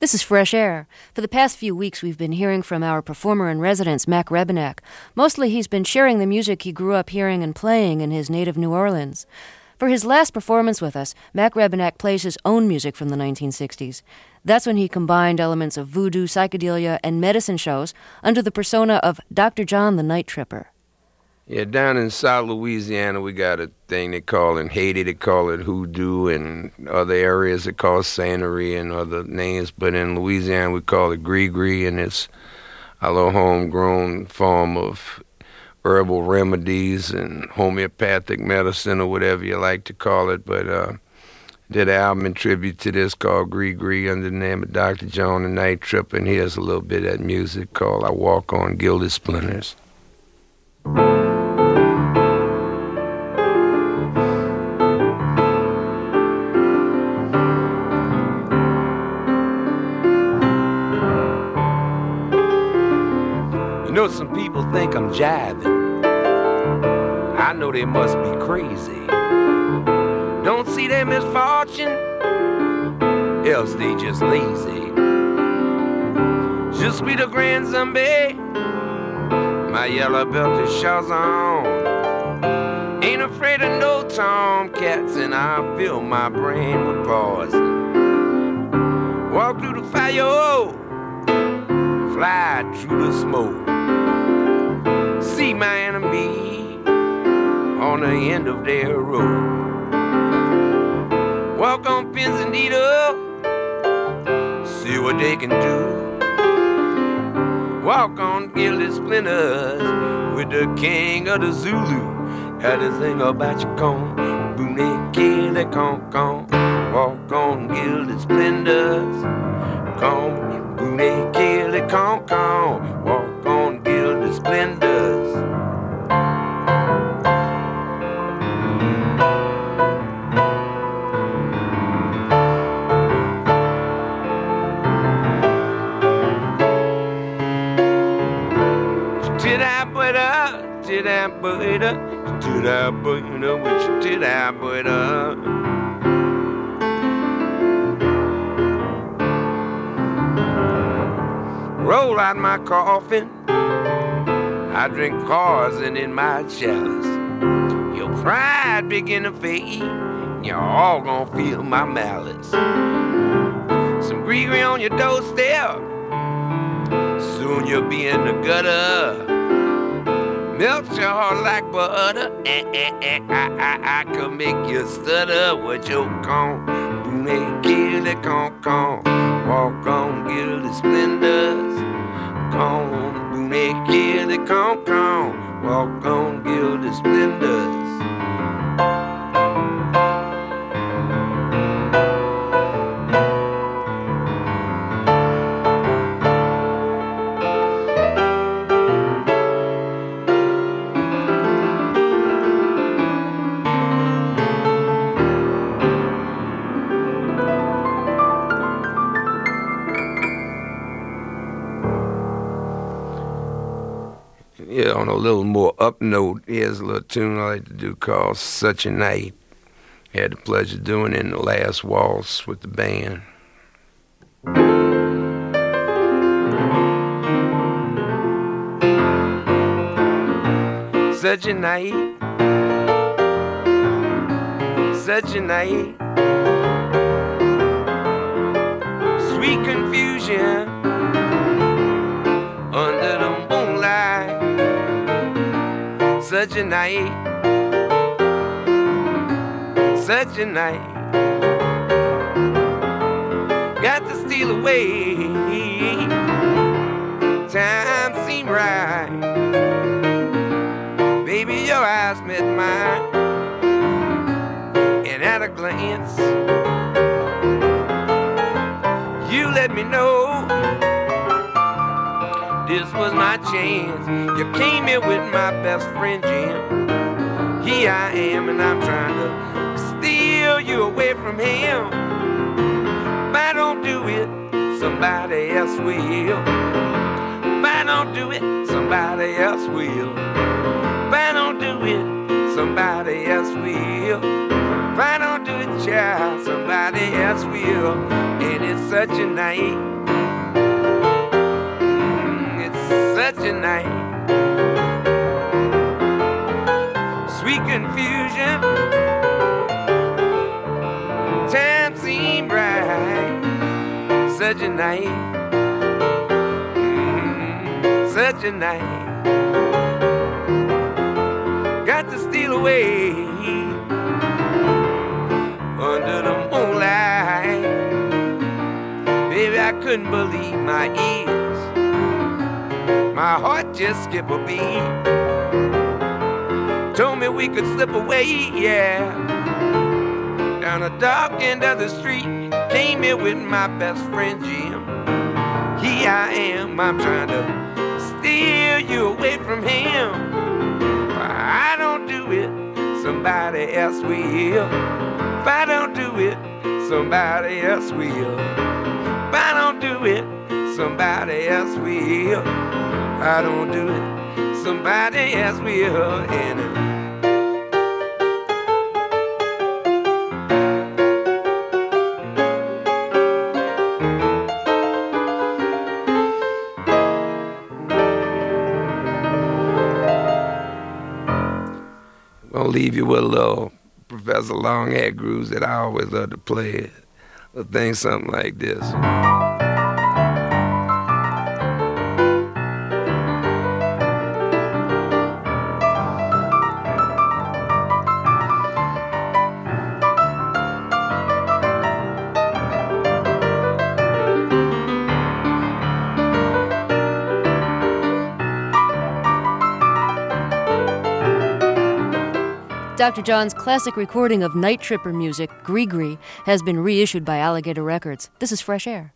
This is Fresh Air. For the past few weeks, we've been hearing from our performer-in-residence, Mac Rebennack. Mostly he's been sharing the music he grew up hearing and playing in his native New Orleans. For his last performance with us, Mac Rebennack plays his own music from the 1960s. That's when he combined elements of voodoo, psychedelia, and medicine shows under the persona of Dr. John the Night Tripper. Yeah, down in South Louisiana, we got a thing they call in Haiti, they call it hoodoo, and other areas they call it Sainte-Marie and other names. But in Louisiana, we call it gris-gris, and it's a little homegrown form of herbal remedies and homeopathic medicine or whatever you like to call it. But did an album in tribute to this called Gris-Gris under the name of Dr. John the Night Tripper, and here's a little bit of that music called I Walk on Gilded Splinters. You know, some people think I'm jiving. I know they must be crazy. Don't see their misfortune, else they just lazy. Je suis the grand zombie, my yellow belt is Shazam. Ain't afraid of no tomcats, and I fill my brain with poison. Walk through the fire, fly through the smoke. See my enemy on the end of their road. Walk on pins and needles, see what they can do. Walk on gilded splinters with the king of the Zulu. Got to sing about your con, boone, kill it, con. Walk on gilded splinters, con, boone, kill it, con. Walk on gilded splinters. Roll out my coffin, I drink poison in my chalice. Your pride begin to fade, you're all gonna feel my malice. Some gris-gris on your doorstep, soon you'll be in the gutter. Melt your heart like butter. I could make you stutter with your con. Boone, kill it, con. Walk on gilded splendors. Con, boone, kill it, con. Walk on gilded splendors. Yeah, on a little more up note, here's a little tune I like to do called Such a Night. Had the pleasure of doing it in the last waltz with the band. Such a night, such a night, sweet confusion under the moonlight. Such a night, such a night, got to steal away. Time seemed right. Baby, your eyes met mine, and at a glance, you let me know this was my chance. You came here with my best friend Jim. Here I am, and I'm trying to steal you away from him. If I don't do it, somebody else will. If I don't do it, somebody else will. If I don't do it, somebody else will. If I don't do it, child, somebody else will. And it's such a night. It's such a night. Sweet confusion. Time seemed right. Such a night. Such a night. Got to steal away under the moonlight. Baby, I couldn't believe my ears. My heart just skipped a beat. Told me we could slip away, yeah. Down a dark end of the street. Came here with my best friend Jim. Here I am, I'm trying to steal you away from him. If I don't do it, somebody else will. If I don't do it, somebody else will. If I don't do it, somebody else will. If I don't do it, somebody else will. And I'll leave you with a little Professor Longhead grooves that I always love to play. A thing something like this. Dr. John's classic recording of Night Tripper music, Gree Gree, has been reissued by Alligator Records. This is Fresh Air.